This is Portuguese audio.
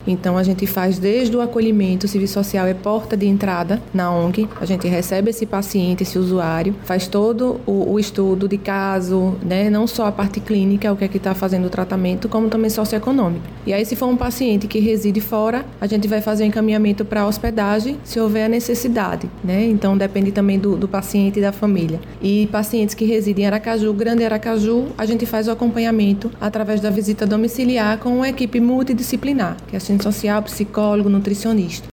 Então, a gente faz desde o acolhimento, o serviço social é porta de entrada na ONG, a gente recebe esse paciente, esse usuário, faz todo o estudo de caso, né? Não só a parte clínica, o que é que está fazendo o tratamento, como também socioeconômico. E aí, se for um paciente que reside fora, a gente vai fazer o encaminhamento para a hospedagem, se houver a necessidade, né? Então, depende também do paciente e da família. E pacientes que residem em Aracaju, Grande Aracaju, a gente faz o acompanhamento através da visita domiciliar com uma equipe multidisciplinar, que é assistente social, psicólogo, nutricionista.